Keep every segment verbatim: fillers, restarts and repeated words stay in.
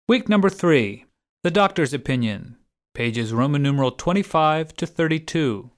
Week number three, The Doctor's Opinion, pages Roman numeral twenty-five to thirty-two.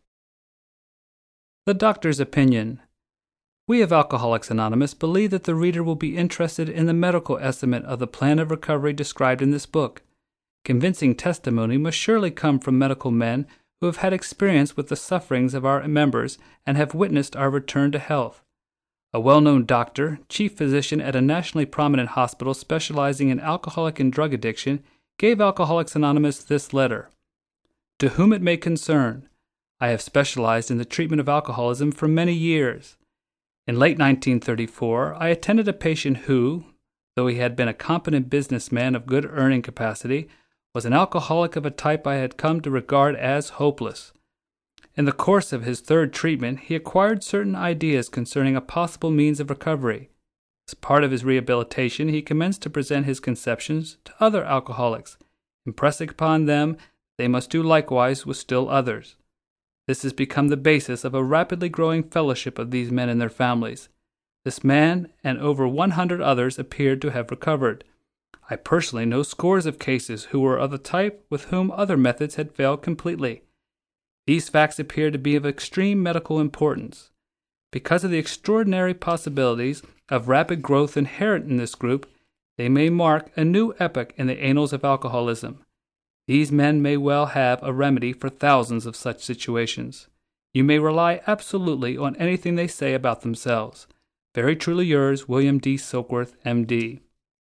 The Doctor's Opinion. We of Alcoholics Anonymous believe that the reader will be interested in the medical estimate of the plan of recovery described in this book. Convincing testimony must surely come from medical men who have had experience with the sufferings of our members and have witnessed our return to health. A well-known doctor, chief physician at a nationally prominent hospital specializing in alcoholic and drug addiction, gave Alcoholics Anonymous this letter. To whom it may concern, I have specialized in the treatment of alcoholism for many years. In late nineteen thirty-four, I attended a patient who, though he had been a competent businessman of good earning capacity, was an alcoholic of a type I had come to regard as hopeless. In the course of his third treatment, he acquired certain ideas concerning a possible means of recovery. As part of his rehabilitation, he commenced to present his conceptions to other alcoholics, impressing upon them they must do likewise with still others. This has become the basis of a rapidly growing fellowship of these men and their families. This man and over one hundred others appeared to have recovered. I personally know scores of cases who were of the type with whom other methods had failed completely. These facts appear to be of extreme medical importance. Because of the extraordinary possibilities of rapid growth inherent in this group, they may mark a new epoch in the annals of alcoholism. These men may well have a remedy for thousands of such situations. You may rely absolutely on anything they say about themselves. Very truly yours, William D. Silkworth, M D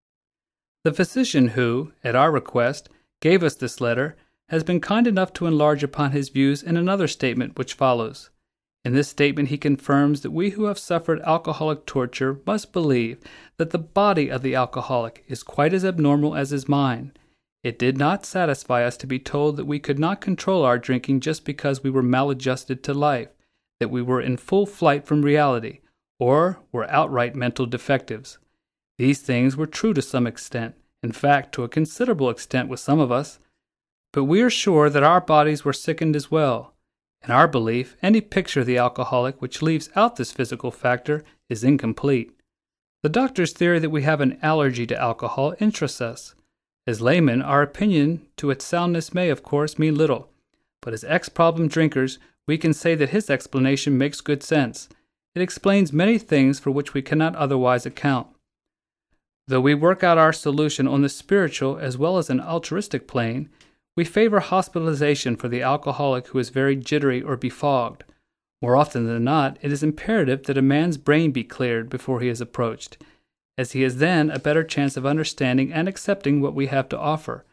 The physician who, at our request, gave us this letter has been kind enough to enlarge upon his views in another statement which follows. In this statement he confirms that we who have suffered alcoholic torture must believe that the body of the alcoholic is quite as abnormal as his mind. It did not satisfy us to be told that we could not control our drinking just because we were maladjusted to life, that we were in full flight from reality, or were outright mental defectives. These things were true to some extent, in fact to a considerable extent with some of us, but we are sure that our bodies were sickened as well. In our belief, any picture of the alcoholic which leaves out this physical factor is incomplete. The doctor's theory that we have an allergy to alcohol interests us. As laymen, our opinion to its soundness may, of course, mean little, but as ex-problem drinkers, we can say that his explanation makes good sense. It explains many things for which we cannot otherwise account. Though we work out our solution on the spiritual as well as an altruistic plane, we favor hospitalization for the alcoholic who is very jittery or befogged. More often than not, it is imperative that a man's brain be cleared before he is approached, as he has then a better chance of understanding and accepting what we have to offer.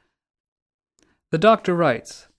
The doctor writes,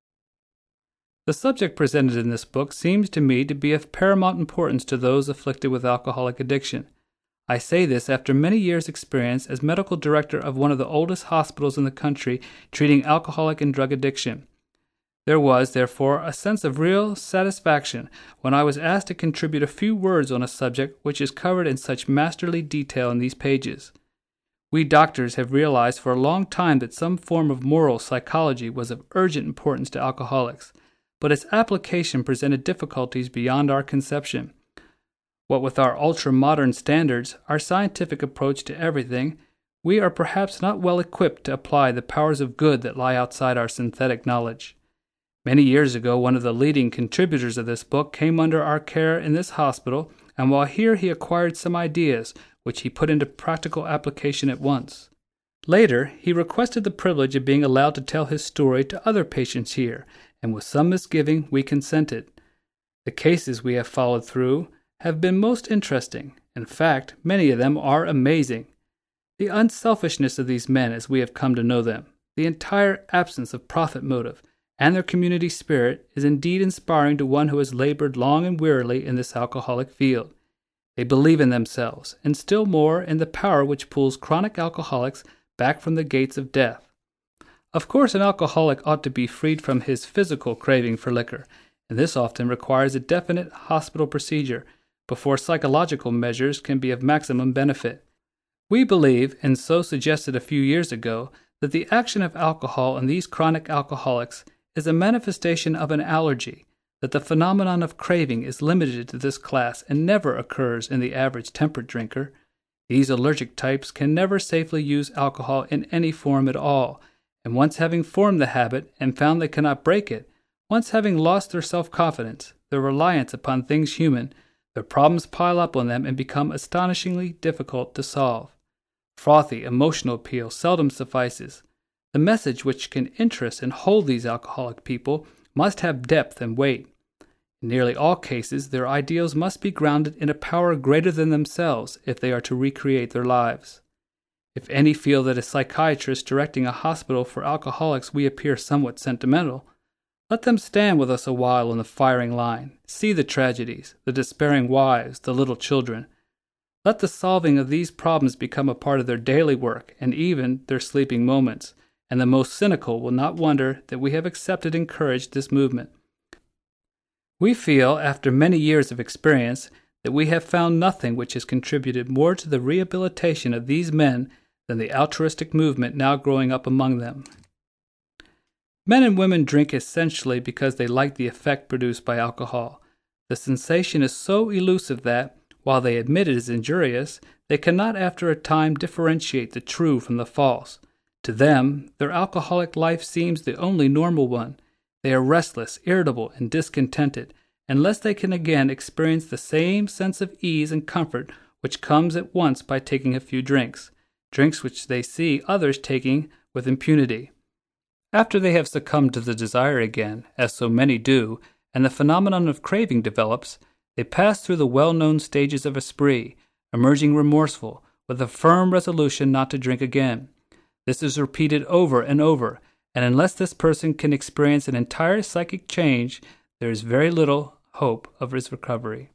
The subject presented in this book seems to me to be of paramount importance to those afflicted with alcoholic addiction. I say this after many years' experience as medical director of one of the oldest hospitals in the country treating alcoholic and drug addiction. There was, therefore, a sense of real satisfaction when I was asked to contribute a few words on a subject which is covered in such masterly detail in these pages. We doctors have realized for a long time that some form of moral psychology was of urgent importance to alcoholics, but its application presented difficulties beyond our conception. What with our ultra-modern standards, our scientific approach to everything, we are perhaps not well equipped to apply the powers of good that lie outside our synthetic knowledge. Many years ago, one of the leading contributors of this book came under our care in this hospital, and while here he acquired some ideas, which he put into practical application at once. Later, he requested the privilege of being allowed to tell his story to other patients here, and with some misgiving we consented. The cases we have followed through have been most interesting. In fact, many of them are amazing. The unselfishness of these men as we have come to know them, the entire absence of profit motive, and their community spirit is indeed inspiring to one who has labored long and wearily in this alcoholic field. They believe in themselves, and still more in the power which pulls chronic alcoholics back from the gates of death. Of course, an alcoholic ought to be freed from his physical craving for liquor, and this often requires a definite hospital procedure before psychological measures can be of maximum benefit. We believe, and so suggested a few years ago, that the action of alcohol on these chronic alcoholics is a manifestation of an allergy, that the phenomenon of craving is limited to this class and never occurs in the average temperate drinker. These allergic types can never safely use alcohol in any form at all, and once having formed the habit and found they cannot break it, once having lost their self-confidence, their reliance upon things human, their problems pile up on them and become astonishingly difficult to solve. Frothy, emotional appeal seldom suffices. The message which can interest and hold these alcoholic people must have depth and weight. In nearly all cases, their ideals must be grounded in a power greater than themselves if they are to recreate their lives. If any feel that as psychiatrists directing a hospital for alcoholics we appear somewhat sentimental, let them stand with us a while on the firing line, see the tragedies, the despairing wives, the little children. Let the solving of these problems become a part of their daily work and even their sleeping moments, and the most cynical will not wonder that we have accepted and encouraged this movement. We feel, after many years of experience, that we have found nothing which has contributed more to the rehabilitation of these men than the altruistic movement now growing up among them. Men and women drink essentially because they like the effect produced by alcohol. The sensation is so elusive that, while they admit it is injurious, they cannot after a time differentiate the true from the false. To them, their alcoholic life seems the only normal one. They are restless, irritable, and discontented, unless they can again experience the same sense of ease and comfort which comes at once by taking a few drinks, drinks which they see others taking with impunity. After they have succumbed to the desire again, as so many do, and the phenomenon of craving develops, they pass through the well-known stages of a spree, emerging remorseful, with a firm resolution not to drink again. This is repeated over and over, and unless this person can experience an entire psychic change, there is very little hope of his recovery.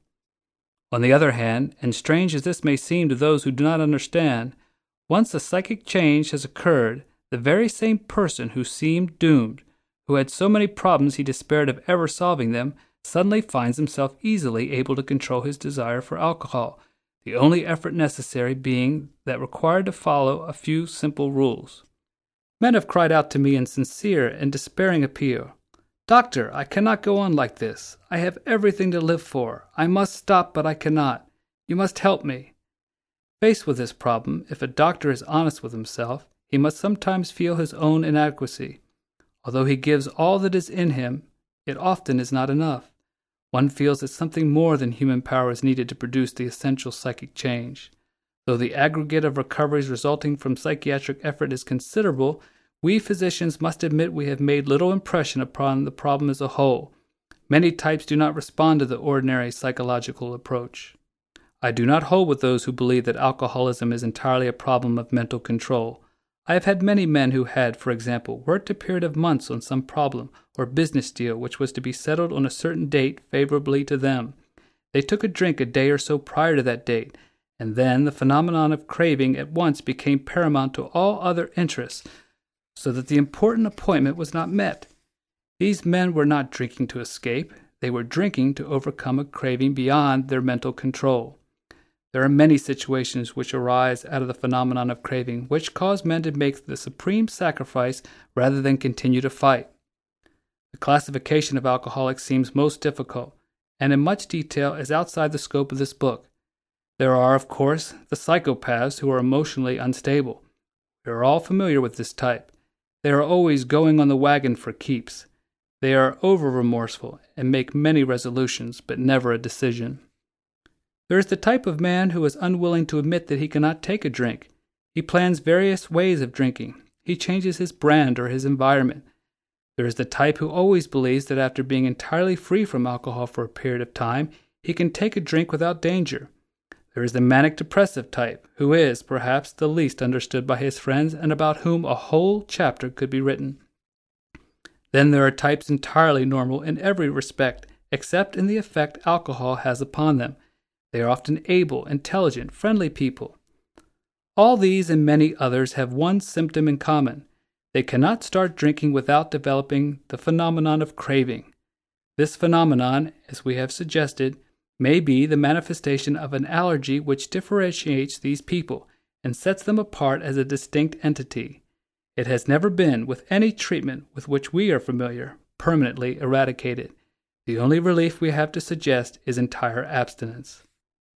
On the other hand, and strange as this may seem to those who do not understand, once a psychic change has occurred, the very same person who seemed doomed, who had so many problems he despaired of ever solving them, suddenly finds himself easily able to control his desire for alcohol, the only effort necessary being that required to follow a few simple rules. Men have cried out to me in sincere and despairing appeal, "Doctor, I cannot go on like this. I have everything to live for. I must stop, but I cannot. You must help me." Faced with this problem, if a doctor is honest with himself, he must sometimes feel his own inadequacy. Although he gives all that is in him, it often is not enough. One feels that something more than human power is needed to produce the essential psychic change. Though the aggregate of recoveries resulting from psychiatric effort is considerable, we physicians must admit we have made little impression upon the problem as a whole. Many types do not respond to the ordinary psychological approach. I do not hold with those who believe that alcoholism is entirely a problem of mental control. I have had many men who had, for example, worked a period of months on some problem or business deal which was to be settled on a certain date favorably to them. They took a drink a day or so prior to that date, and then the phenomenon of craving at once became paramount to all other interests, so that the important appointment was not met. These men were not drinking to escape. They were drinking to overcome a craving beyond their mental control. There are many situations which arise out of the phenomenon of craving which cause men to make the supreme sacrifice rather than continue to fight. The classification of alcoholics seems most difficult, and in much detail is outside the scope of this book. There are, of course, the psychopaths who are emotionally unstable. We are all familiar with this type. They are always going on the wagon for keeps. They are over-remorseful and make many resolutions, but never a decision. There is the type of man who is unwilling to admit that he cannot take a drink. He plans various ways of drinking. He changes his brand or his environment. There is the type who always believes that after being entirely free from alcohol for a period of time, he can take a drink without danger. There is the manic-depressive type, who is, perhaps, the least understood by his friends and about whom a whole chapter could be written. Then there are types entirely normal in every respect, except in the effect alcohol has upon them. They are often able, intelligent, friendly people. All these and many others have one symptom in common. They cannot start drinking without developing the phenomenon of craving. This phenomenon, as we have suggested, may be the manifestation of an allergy which differentiates these people and sets them apart as a distinct entity. It has never been, with any treatment with which we are familiar, permanently eradicated. The only relief we have to suggest is entire abstinence.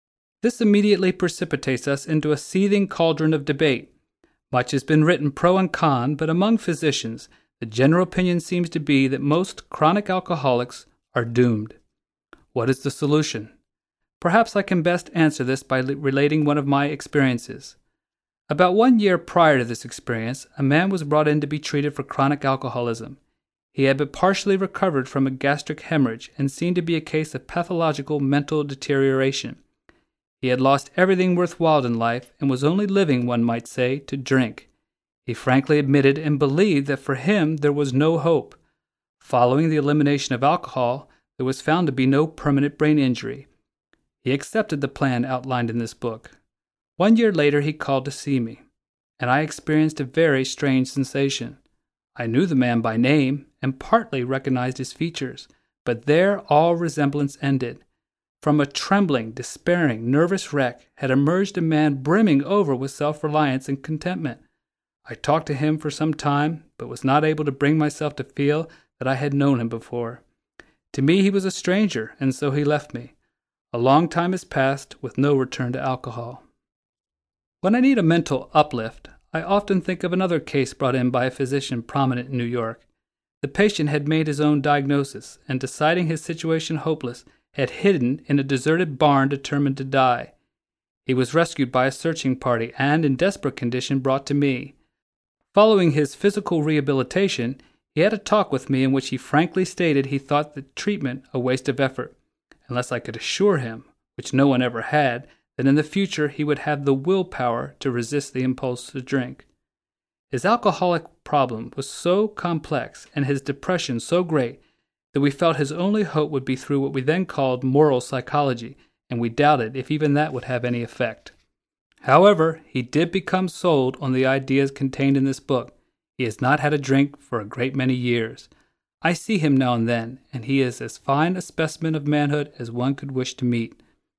This immediately precipitates us into a seething cauldron of debate. Much has been written pro and con, but among physicians, the general opinion seems to be that most chronic alcoholics are doomed. What is the solution? Perhaps I can best answer this by relating one of my experiences. About one year prior to this experience, a man was brought in to be treated for chronic alcoholism. He had but partially recovered from a gastric hemorrhage and seemed to be a case of pathological mental deterioration. He had lost everything worthwhile in life and was only living, one might say, to drink. He frankly admitted and believed that for him there was no hope. Following the elimination of alcohol, there was found to be no permanent brain injury. He accepted the plan outlined in this book. One year later he called to see me, and I experienced a very strange sensation. I knew the man by name and partly recognized his features, but there all resemblance ended. From a trembling, despairing, nervous wreck had emerged a man brimming over with self-reliance and contentment. I talked to him for some time, but was not able to bring myself to feel that I had known him before. To me he was a stranger, and so he left me. A long time has passed with no return to alcohol. When I need a mental uplift, I often think of another case brought in by a physician prominent in New York. The patient had made his own diagnosis, and deciding his situation hopeless, had hidden in a deserted barn determined to die. He was rescued by a searching party and, in desperate condition, brought to me. Following his physical rehabilitation, he had a talk with me in which he frankly stated he thought the treatment a waste of effort, unless I could assure him, which no one ever had, that in the future he would have the willpower to resist the impulse to drink. His alcoholic problem was so complex and his depression so great that we felt his only hope would be through what we then called moral psychology, and we doubted if even that would have any effect. However, he did become sold on the ideas contained in this book. He has not had a drink for a great many years. I see him now and then, and he is as fine a specimen of manhood as one could wish to meet.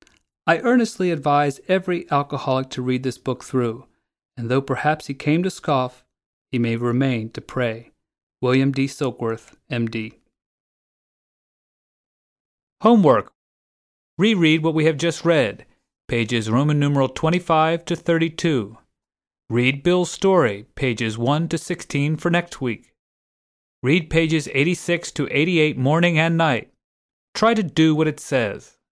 I earnestly advise every alcoholic to read this book through, and though perhaps he came to scoff, he may remain to pray. William D. Silkworth, M D Homework. Reread what we have just read, pages Roman numeral twenty-five to thirty-two. Read Bill's story, pages one to sixteen for next week. Read pages eighty-six to eighty-eight morning and night. Try to do what it says.